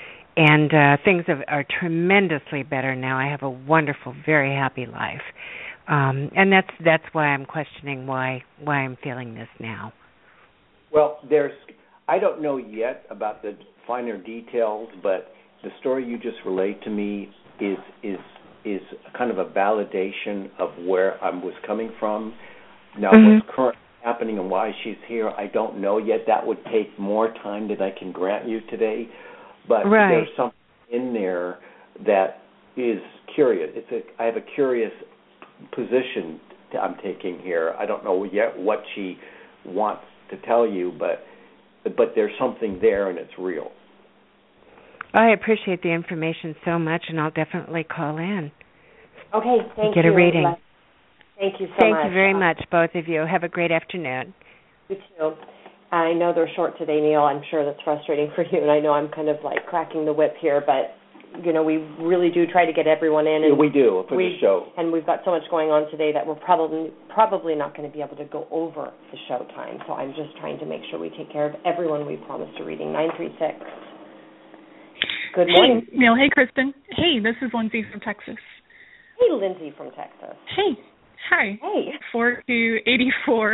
And things are tremendously better now. I have a wonderful, very happy life. And that's why I'm questioning why I'm feeling this now. Well, I don't know yet about the finer details, but the story you just relayed to me is kind of a validation of where I was coming from. Now, what's currently happening and why she's here, I don't know yet. That would take more time than I can grant you today. But there's something in there that is curious. I have a curious position I'm taking here. I don't know yet what she wants to tell you, but there's something there and it's real. I appreciate the information so much, and I'll definitely call in. Okay, thank you. Get a reading. Thank you so much. Thank you very much, both of you. Have a great afternoon. You too. I know they're short today, Neil. I'm sure that's frustrating for you, and I know I'm kind of like cracking the whip here, but we really do try to get everyone in. And we do for the show. And we've got so much going on today that we're probably not going to be able to go over the show time. So I'm just trying to make sure we take care of everyone we promised a reading. 936. Good morning. Hey, Neil. Hey, Kristen. Hey, this is Lindsay from Texas. Hey, Lindsay from Texas. Hey. Hi. Hey. 4284.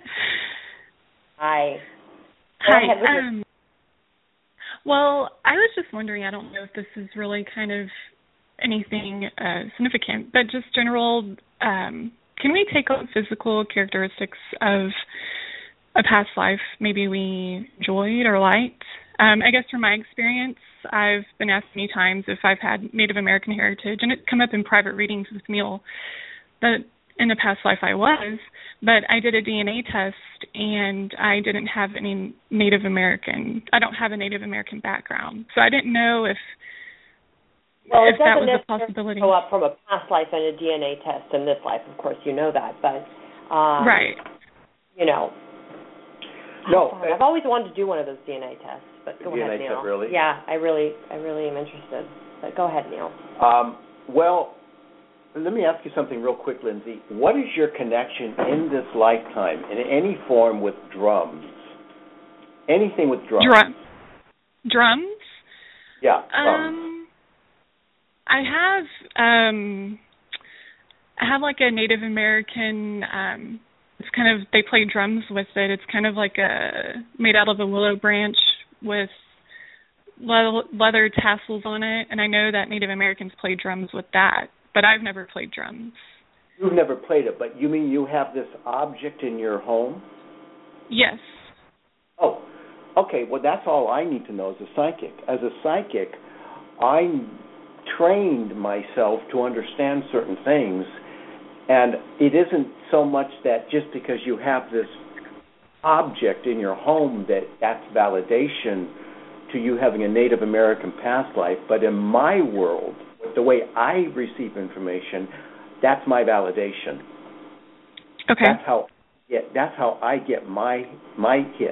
Hi. Hi. Well, I was just wondering, I don't know if this is really kind of anything significant, but just general, can we take on physical characteristics of a past life maybe we enjoyed or liked? I guess from my experience, I've been asked many times if I've had Native American heritage, and it's come up in private readings with Neil that in a past life I was, but I did a DNA test and I didn't have any Native American. I don't have a Native American background, so I didn't know if that was a possibility. Go up from a past life and a DNA test in this life, of course, you know that, but right. No, I've always wanted to do one of those DNA tests, but go ahead, Neil. Really? Yeah, I really am interested. But go ahead, Neil. Well, let me ask you something real quick, Lindsay. What is your connection in this lifetime, in any form, with drums? Anything with drums? Drums? Yeah. Drums. I have like a Native American. It's kind of, they play drums with it. It's kind of like made out of a willow branch with leather tassels on it, and I know that Native Americans play drums with that, but I've never played drums. You've never played it, but you mean you have this object in your home? Yes. Oh, okay. Well, that's all I need to know as a psychic. As a psychic, I trained myself to understand certain things, and it isn't so much that just because you have this object in your home that's validation to you having a Native American past life, but in my world, the way I receive information, that's my validation. Okay. That's how I get my hit.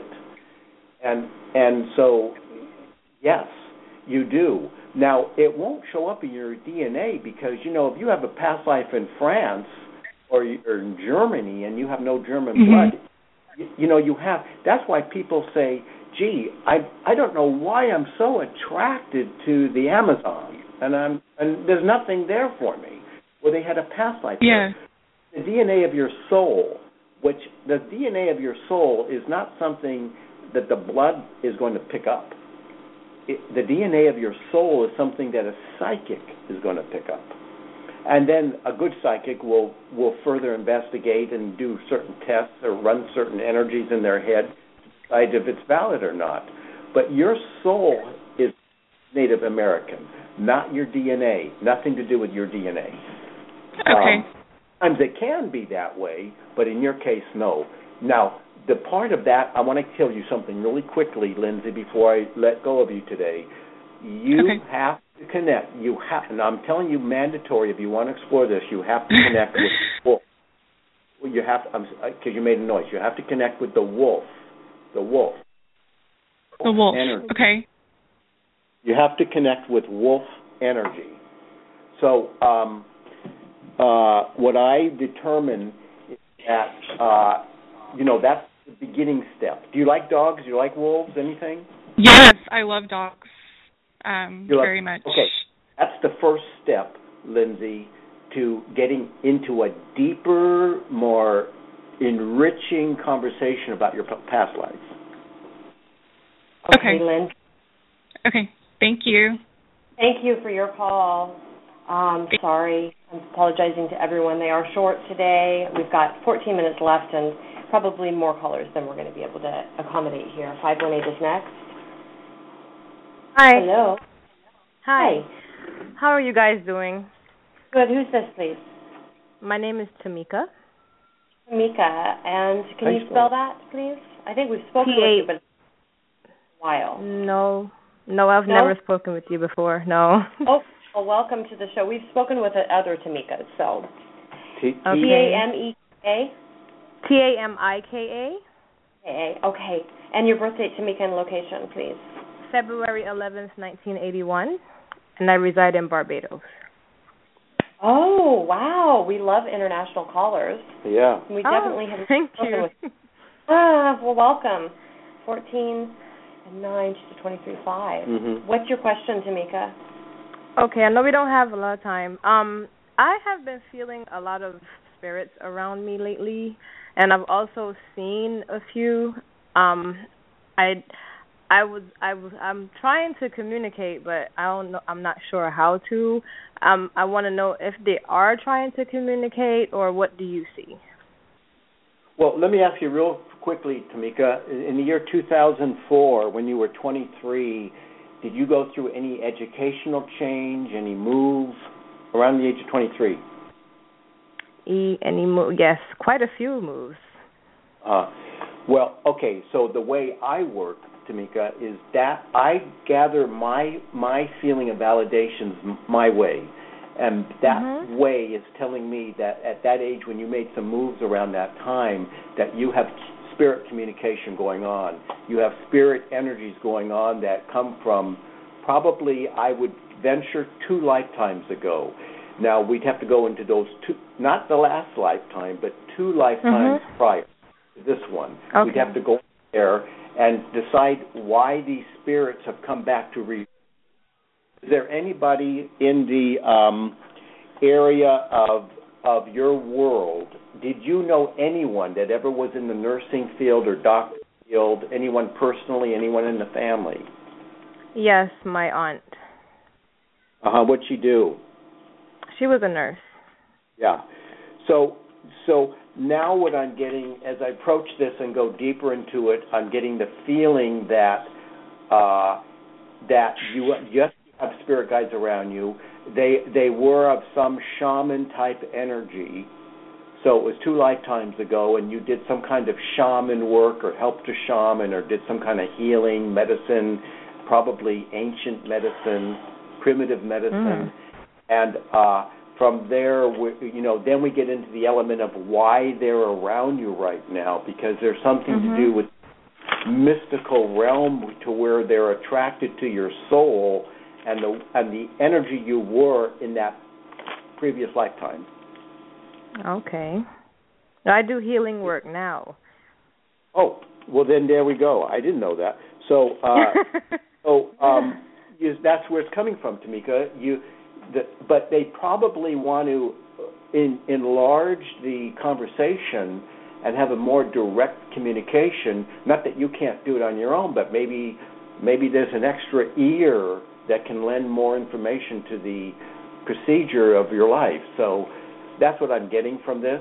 And so, yes, you do. Now, it won't show up in your DNA because, if you have a past life in France or in Germany and you have no German blood, you have. That's why people say, gee, I don't know why I'm so attracted to the Amazon, and there's nothing there for me. Well, they had a past life. Yeah. The DNA of your soul, which the DNA of your soul is not something that the blood is going to pick up. The DNA of your soul is something that a psychic is going to pick up. And then a good psychic will further investigate and do certain tests or run certain energies in their head to decide if it's valid or not. But your soul is Native American, not your DNA, nothing to do with your DNA. Okay. Sometimes it can be that way, but in your case, no. Now, the part of that, I want to tell you something really quickly, Lindsay, before I let go of you today. You have to connect. And I'm telling you, mandatory, if you want to explore this, you have to connect with the wolf. You have because you made a noise. You have to connect with the wolf. The wolf. The wolf. Energy. Okay. You have to connect with wolf energy. So what I determine is that, that's the beginning step. Do you like dogs? Do you like wolves? Anything? Yes, I love dogs very much. Okay. That's the first step, Lindsay, to getting into a deeper, more enriching conversation about your past lives. Okay, Lynn. Okay, thank you. Thank you for your call. Sorry, I'm apologizing to everyone. They are short today. We've got 14 minutes left and probably more callers than we're going to be able to accommodate here. 518 is next. Hi. Hello. Hi. How are you guys doing? Good. Who's this, please? My name is Tamika. Tamika, and can you spell that, please? I think we've spoken with you, but it's been a while. No, I've never spoken with you before. No. Oh, well, welcome to the show. We've spoken with other Tamikas, so. Tamika. Tamika. Okay. And your birth date, Tamika, and location, please. February 11th, 1981, and I reside in Barbados. Oh, wow. We love international callers. Yeah. We definitely have thank you. Well, welcome. 14 and 9 to 23.5. Mm-hmm. What's your question, Tamika? Okay, I know we don't have a lot of time. I have been feeling a lot of spirits around me lately, and I've also seen a few. I'm trying to communicate, but I don't know. I'm not sure how to. I want to know if they are trying to communicate, or what do you see? Well, let me ask you real quickly, Tamika. In the year 2004, when you were 23, did you go through any educational change, any move around the age of 23? Any move? Yes, quite a few moves. Well, okay. So the way I work, Tamika, is that I gather my feeling of validations my way. And that way is telling me that at that age when you made some moves around that time, that you have spirit communication going on. You have spirit energies going on that come from probably, I would venture, 2 lifetimes ago. Now, we'd have to go into those 2, not the last lifetime, but 2 lifetimes prior to this one. Okay. We'd have to go there and decide why these spirits have come back to Is there anybody in the area of your world, did you know anyone that ever was in the nursing field or doctor field, anyone personally, anyone in the family? Yes, my aunt. What'd she do? She was a nurse. Yeah. So now what I'm getting, as I approach this and go deeper into it, I'm getting the feeling that you have spirit guides around you. They were of some shaman type energy. So it was 2 lifetimes ago, and you did some kind of shaman work or helped a shaman or did some kind of healing medicine, probably ancient medicine, primitive medicine. And from there, then we get into the element of why they're around you right now, because there's something to do with mystical realm to where they're attracted to your soul and the energy you were in that previous lifetime. Okay. I do healing work now. Oh, well then there we go. I didn't know that. So, that's where it's coming from, Tamika. But they probably want to enlarge the conversation and have a more direct communication. Not that you can't do it on your own, but maybe there's an extra ear that can lend more information to the procedure of your life. So that's what I'm getting from this.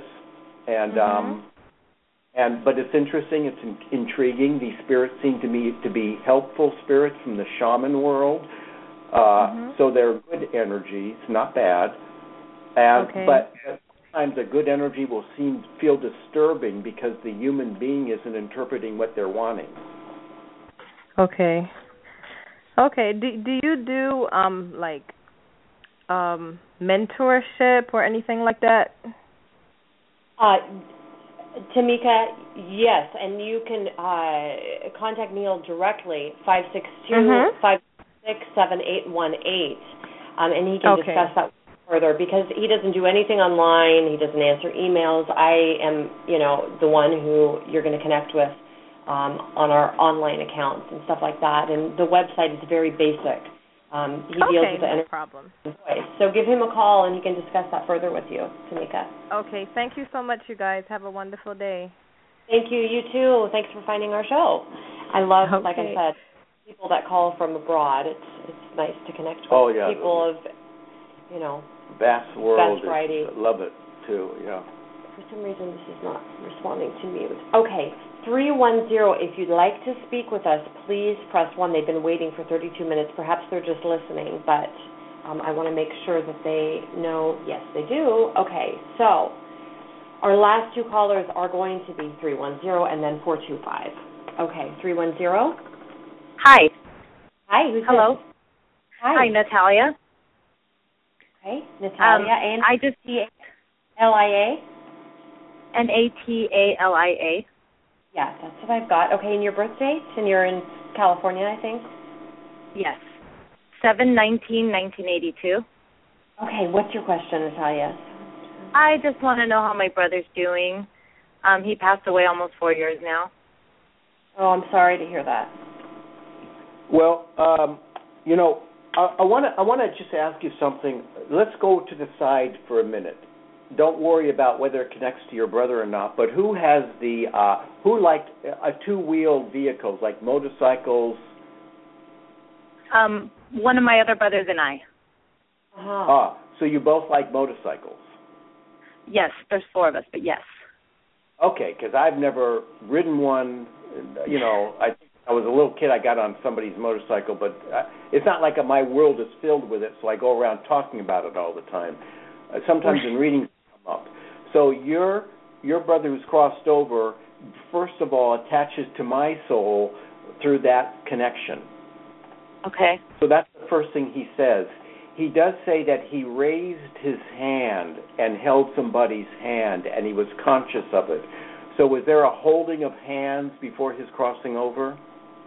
But it's interesting, it's intriguing. These spirits seem to me to be helpful spirits from the shaman world. So they're good energies, not bad. But sometimes a good energy will feel disturbing because the human being isn't interpreting what they're wanting. Okay. Do you do mentorship or anything like that? Tamika, yes, and you can contact Neil directly, 562-566-7818, and he can discuss that further, because he doesn't do anything online, he doesn't answer emails. I am, the one who you're going to connect with on our online accounts and stuff like that, and the website is very basic. He deals with the no problem. Voice. So give him a call, and he can discuss that further with you, Tamika. Okay. Thank you so much, you guys. Have a wonderful day. Thank you. You too. Thanks for finding our show. I love, like I said, people that call from abroad. It's nice to connect with people of, vast world. Vast variety. Love it too. Yeah. For some reason, this is not responding to me. Okay, 310. If you'd like to speak with us, please press 1. They've been waiting for 32 minutes. Perhaps they're just listening, but I want to make sure that they know. Yes, they do. Okay, so our last 2 callers are going to be 310 and then 425. Okay, 310. Hi. Hi. Who's Hello. This? Hi, Natalia. Okay, Natalia. N-A-T-A-L-I-A? Natalia. Yeah, that's what I've got. Okay, and your birth date? And you're in California, I think? Yes. 7/19/1982. Okay, what's your question, Natalia? I just want to know how my brother's doing. He passed away almost 4 years now. Oh, I'm sorry to hear that. Well, I want to just ask you something. Let's go to the side for a minute. Don't worry about whether it connects to your brother or not. But who has who liked two-wheeled vehicles like motorcycles? One of my other brothers and I. Uh-huh. So you both like motorcycles? Yes, there's 4 of us, but yes. Okay, because I've never ridden one. I was a little kid, I got on somebody's motorcycle, but it's not like my world is filled with it, so I go around talking about it all the time. Sometimes in readings come up. So your brother who's crossed over, first of all, attaches to my soul through that connection. Okay. So that's the first thing he says. He does say that he raised his hand and held somebody's hand, and he was conscious of it. So was there a holding of hands before his crossing over?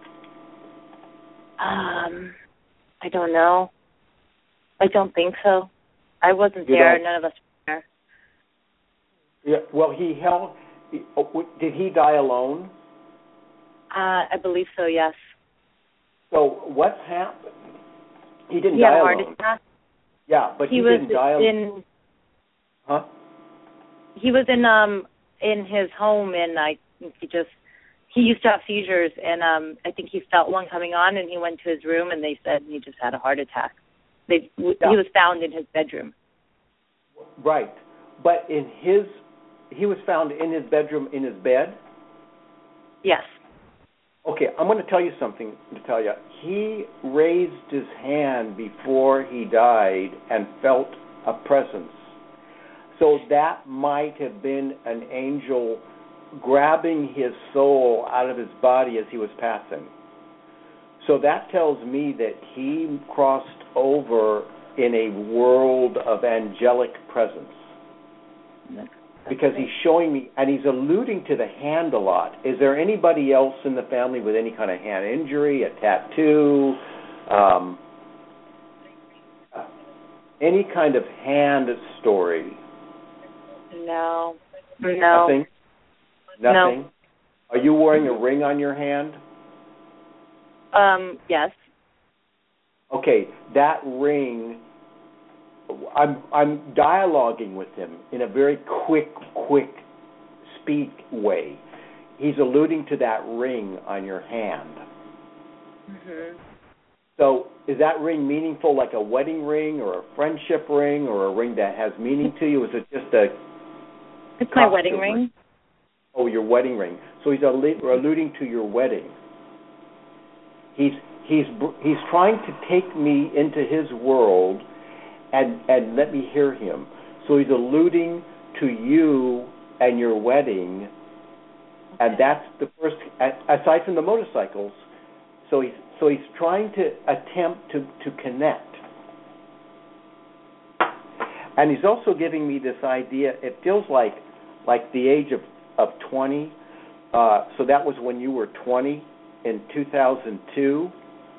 I don't know. I don't think so. I wasn't there. None of us were Yeah. there. Well, did he die alone? I believe so, yes. So what's happened? He didn't die alone. He had a heart attack. Yeah, but he didn't die alone. Huh? He was in his home, and I think he used to have seizures, and I think he felt one coming on, and he went to his room, and they said he just had a heart attack. He was found in his bedroom. Right, but he was found in his bedroom in his bed? Yes. Okay, I'm going to tell you something, Natalia. He raised his hand before he died and felt a presence. So that might have been an angel grabbing his soul out of his body as he was passing. So that tells me that he crossed over in a world of angelic presence. Because he's showing me, and he's alluding to the hand a lot. Is there anybody else in the family with any kind of hand injury, a tattoo, any kind of hand story? No. Nothing? No. Are you wearing a ring on your hand? Yes. Okay, that ring, I'm dialoguing with him in a very quick speak way. He's alluding to that ring on your hand. Mm-hmm. So is that ring meaningful, like a wedding ring or a friendship ring or a ring that has meaning to you? Is it just a... It's my wedding ring. Oh, your wedding ring. So he's alluding to your wedding. He's trying to take me into his world and let me hear him. So he's alluding to you and your wedding, and that's the first, aside from the motorcycles. So he's trying to attempt to connect. And he's also giving me this idea, it feels like the age of 20. So that was when you were 20 in 2002.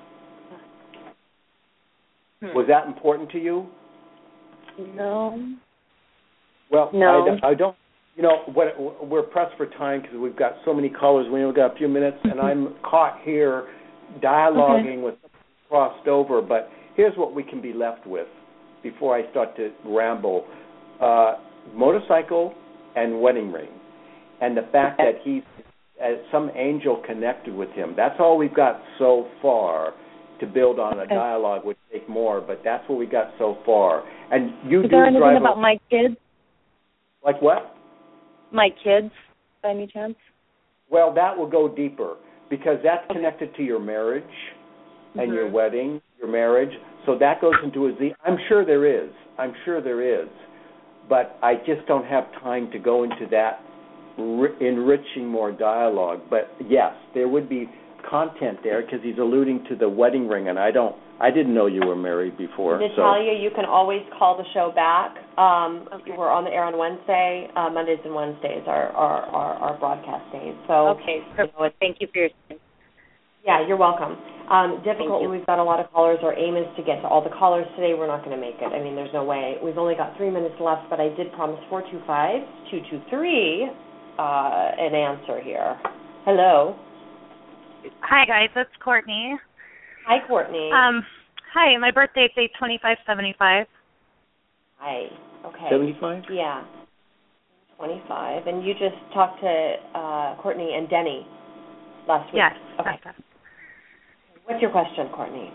Was that important to you? No. Well, no. I don't. You know, we're pressed for time because we've got so many callers. We only got a few minutes, and I'm caught here dialoguing with someone crossed over. But here's what we can be left with before I start to ramble. Motorcycle and wedding ring, and the fact that he's some angel connected with him. That's all we've got so far. To build on a dialogue would take more, but that's what we got so far. And you Is there anything about my kids? Like what? My kids, by any chance? Well, that will go deeper because that's connected to your marriage and your wedding, your marriage. So that goes into I'm sure there is. I'm sure there is. But I just don't have time to go into that enriching more dialogue. But yes, there would be content there because he's alluding to the wedding ring, and I didn't know you were married before. Natalia, you can always call the show back. We're on the air on Wednesday. Mondays and Wednesdays are our broadcast days. So thank you for your time. Yeah, you're welcome. Difficultly, we've got a lot of callers. Our aim is to get to all the callers today. We're not going to make it. I mean, there's no way. We've only got 3 minutes left, but I did promise 425-223 an answer here. Hello. Hi, guys. It's Courtney. Hi, Courtney. Hi. My birthday's 8/25/75. Hi. Okay. 75? Yeah. 25. And you just talked to Courtney and Denny last week. Yes. Okay. What's your question, Courtney?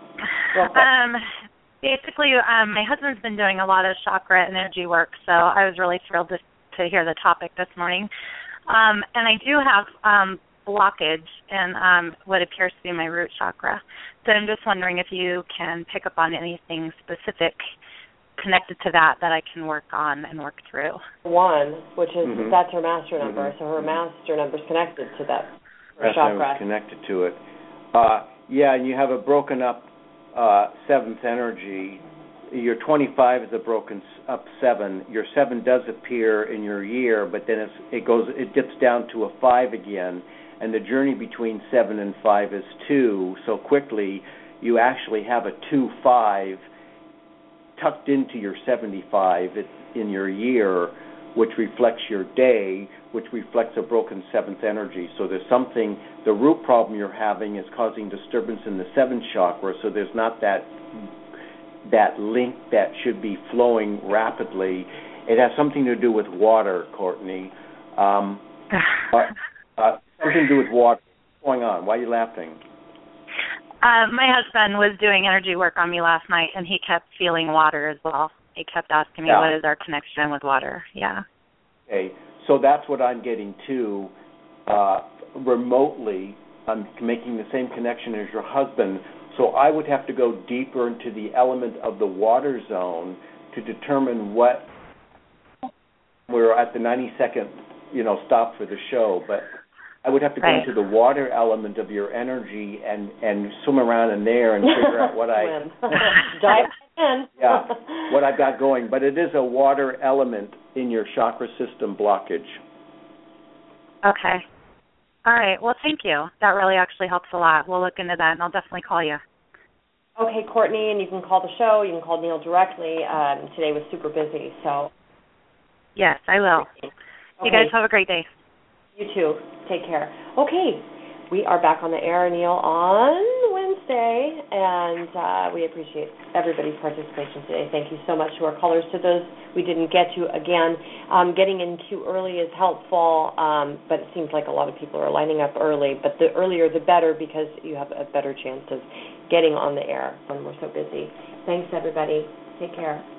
Basically, my husband's been doing a lot of chakra and energy work, so I was really thrilled to hear the topic this morning. And I do have blockage in what appears to be my root chakra. So I'm just wondering if you can pick up on anything specific connected to that I can work on and work through. One, which is that's her master number, so her master number is connected to that chakra. Connected to it. And you have a broken up seventh energy. Your 25 is a broken up 7. Your 7 does appear in your year, but then it dips down to a 5 again. And the journey between 7 and 5 is 2. So quickly, you actually have a 2-5 tucked into your 75 in your year, which reflects your day, which reflects a broken 7th energy. So there's something, the root problem you're having is causing disturbance in the 7th chakra, so there's not that link that should be flowing rapidly. It has something to do with water, Courtney. Something to do with water. What's going on? Why are you laughing? My husband was doing energy work on me last night, and he kept feeling water as well. He kept asking me, what is our connection with water? Yeah. Okay, so that's what I'm getting to remotely. I'm making the same connection as your husband. So I would have to go deeper into the element of the water zone to determine what. We're at the 90-second, stop for the show, but I would have to go into the water element of your energy and swim around in there and figure out what dive in. what I've got going. But it is a water element in your chakra system blockage. Okay. All right. Well, thank you. That really actually helps a lot. We'll look into that, and I'll definitely call you. Okay, Courtney, and you can call the show. You can call Neil directly. Today was super busy, so. Yes, I will. Okay. You guys have a great day. You too. Take care. Okay, we are back on the air, Neil, on Wednesday, and we appreciate everybody's participation today. Thank you so much to our callers. To those we didn't get to, again, getting in queue early is helpful, but it seems like a lot of people are lining up early. But the earlier the better, because you have a better chance of getting on the air when we're so busy. Thanks, everybody. Take care.